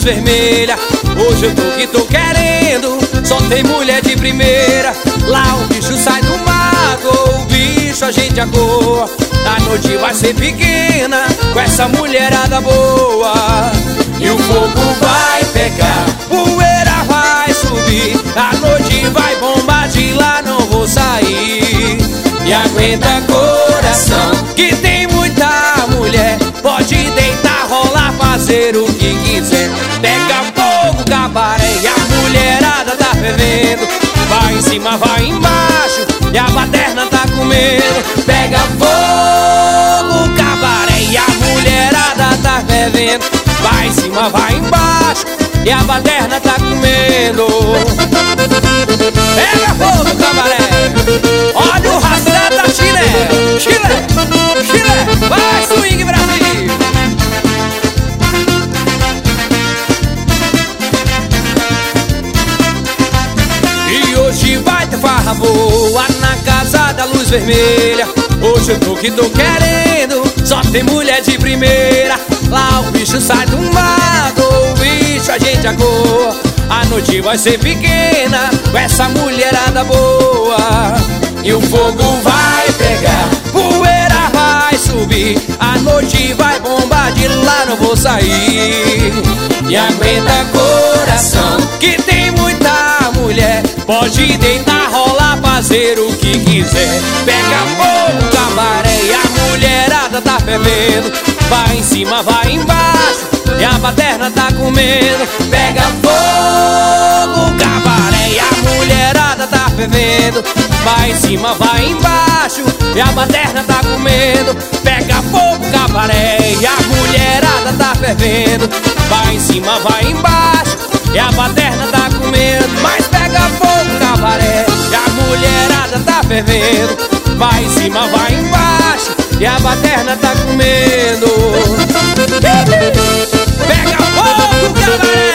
vermelha. Hoje eu tô que tô querendo, só tem mulher de primeira. Lá o bicho sai do mato, o bicho a gente agoa. A noite vai ser pequena com essa mulherada boa. E o fogo vai pegar, poeira vai subir, a noite vai bombar, de lá não vou sair. E aguenta coração, que tem muita mulher, pode deitar, rolar, fazer o que quiser. Pega fogo, cabaré, e a mulherada tá fervendo. Vai em cima, vai embaixo, e a baderna tá comendo. Pega fogo, cabaré, e a mulherada tá fervendo. Vai em cima, vai embaixo, e a baderna tá comendo. Pega fogo, cabaré, olha o rastro da Chile. Chile, Chile, vai swing Brasil. E hoje vai ter farra boa na casa da luz vermelha. Hoje eu tô que tô querendo, só tem mulher de primeira. Lá o bicho sai do mato, o bicho a gente agoa. A noite vai ser pequena com essa mulherada boa. E o fogo vai pegar, poeira vai subir, a noite vai bombar, de lá não vou sair. E aguenta coração, que tem muita mulher, pode deitar, rolar, fazer o que quiser. Pega fogo, cabaré, e a mulherada tá fervendo. Vai em cima, vai embaixo, e a baderna tá comendo. Pega fogo, cabaré, e a mulherada tá fervendo. Vai em cima, vai embaixo, e a baderna tá comendo. Pega fogo, cabaré, e a mulherada tá fervendo. Vai em cima, vai embaixo, e a baderna tá comendo. Mas pega fogo, cabaré, e a mulherada tá fervendo. Vai em cima, vai embaixo, e a baderna tá comendo. Pega fogo, cabaré.